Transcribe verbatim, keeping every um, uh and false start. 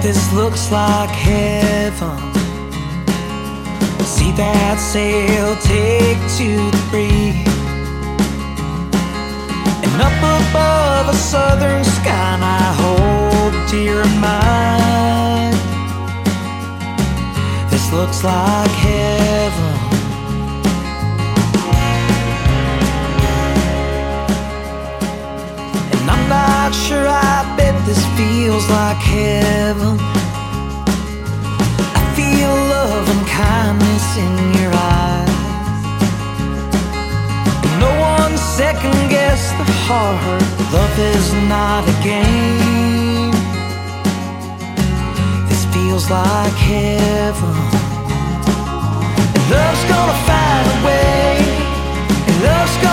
This looks like heaven. See that sail take to the breeze, and up above a southern sky, and I hold dear in mind. This looks like heaven. And I'm not sure, I bet this feels like heaven. I feel love and kindness in your eyes. No one second guess the heart. Love is not a game. This feels like heaven. And love's gonna find a way. And love's gonna